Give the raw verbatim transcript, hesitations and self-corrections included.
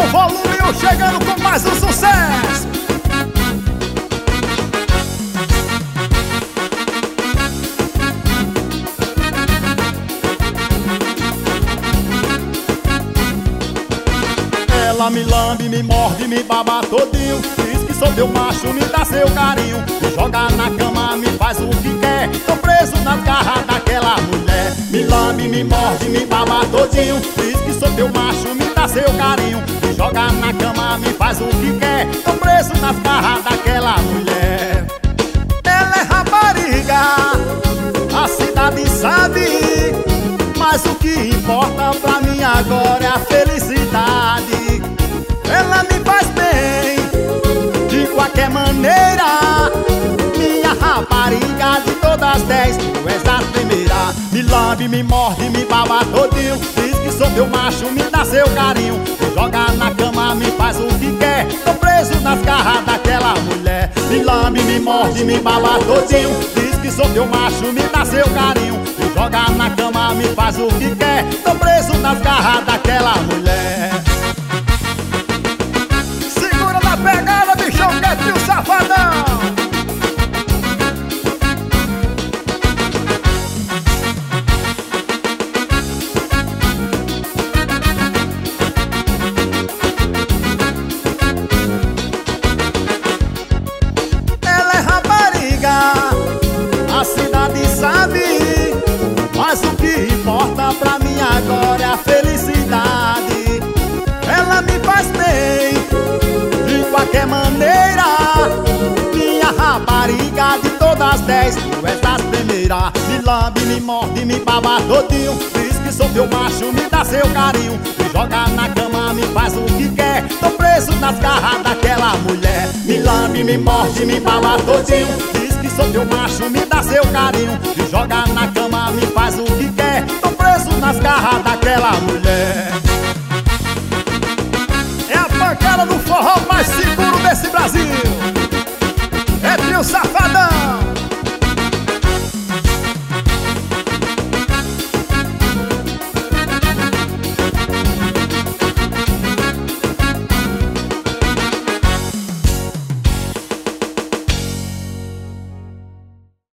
volume, eu chegando com mais um sucesso. Ela me lambe, me morde, me baba todinho. Diz que sou teu macho, me dá seu carinho. Me joga na cama, me faz o que quer. Tô preso nas garras daquela mulher. Me lambe, me morde, me baba todinho. Diz que sou teu macho, me dá seu carinho. Me joga na cama, me faz o que quer. Tô preso nas garras daquela mulher. Ela é rapariga, a cidade sabe. Mas o que importa pra mim agora é a felicidade. Ela me faz bem, de qualquer maneira. Minha rapariga de todas as dez, tu és a primeira. Me lambe, me morde, me baba todinho. Diz que sou teu macho, me dá seu carinho. Me joga na cama, me faz o que quer. Tô preso nas garras daquela mulher. Me lambe, me morde, me baba todinho. Diz que sou teu macho, me dá seu carinho. Me joga na cama, me faz o que quer. Tô preso nas garras daquela mulher. Segura na pegada, bichão, quietinho, safadão. Ela é rapariga, a cidade sabe. Mas o que importa pra mim agora é a felicidade. Ela me faz bem, de qualquer maneira. Minha rapariga de todas as dez, tu és das primeiras. Me lambe, me morde, me baba todinho. Diz que sou teu macho, me dá seu carinho. Me joga na cama, me faz o que quer. Tô preso nas garras daquela mulher. Me lambe, me morde, me baba todinho. Diz que sou teu macho, me dá seu carinho. Me joga na cama, me faz o que quer. Tô preso nas garras daquela mulher. É a pancada do